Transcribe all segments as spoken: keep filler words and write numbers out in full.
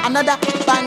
another banger.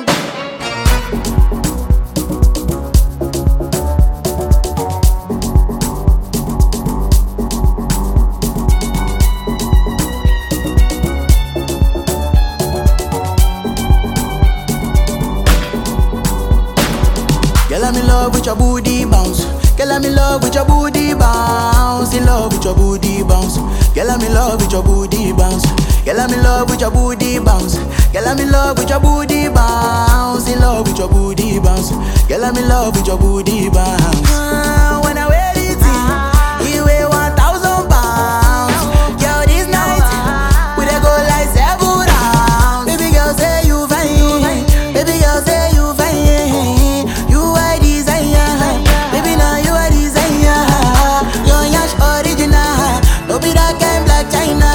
Girl, I'm in love with your booty bounce. Girl, I'm in love with your booty bounce. In love with your booty bounce. Girl, I'm in love with your booty bounce. Girl, I'm in love with your booty bounce. Girl, I'm in love with your booty bounce. In love with your booty bounce. Girl, I'm in love with your booty bounce. Uh, when I wear it, you weigh one thousand pounds. Girl, this night we dey go like seven rounds. Baby girl, say you fine. Baby girl, say you fine. You are desire. Baby, now you are desire. Your yash original. No be that kind black China.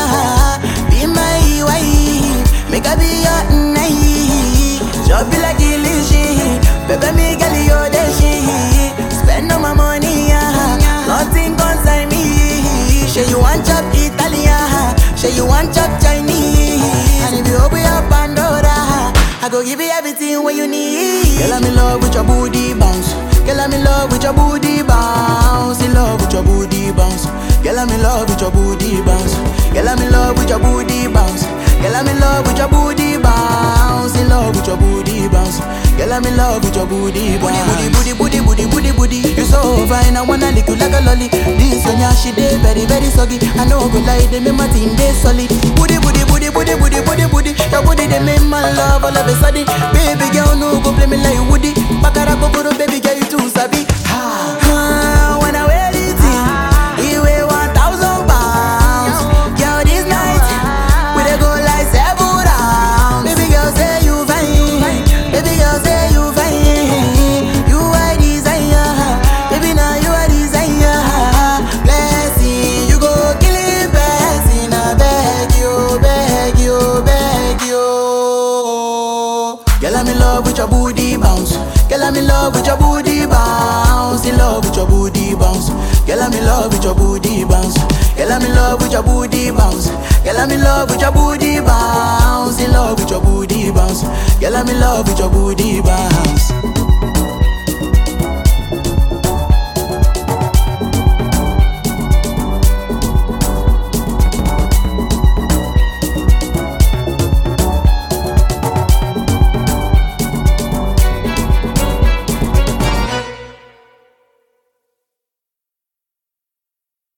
Be my wife. Make I be your night. Just be like illusion. Baby, me girl, you're the shit. Spend all my money, yeah. Nothing concern me. Say you want chop Italian. Say you want chop Chinese. And if you open your Pandora, I go give you everything what you need. Girl, I'm in love with your booty bounce. Girl, I'm in love with your booty bounce. In love with your booty bounce. Girl, I'm in love with your booty bounce. Girl, I'm in love with your booty bounce. Girl, I'm in love with your booty bounce. In love with your booty bounce. Girl, I'm in love with your booty bounce. Booty, booty, booty, booty, booty, booty. You so fine, I wanna lick you like a lolly. This one, yeah, she dey very, very soggy. I know go lie, they make my team dey solid. Booty, booty, booty, booty, booty, booty, booty. Your booty they make my love all of a sudden. Baby girl, no go play me like Woody. Bakara kokoro, baby girl, you too sabi. Ha, ha, when I wear it, you weigh one thousand pounds. Girl, this night we dey go like seven rounds. Baby girl, say you fine. Baby girl, say you fine. You are desire. Baby, now you are desire. Blessing, you go kill it, blessing. I beg you, beg you, beg you. Girl, I'm in love with your booty bounce. Girl, I'm in love with your booty bounce. In love with your booty bounce. Girl, I'm in love with your booty bounce. Girl, I'm in love with your booty bounce. Girl, I'm in love with your booty bounce. In love with your booty bounce. Girl, I'm in love with your booty bounce.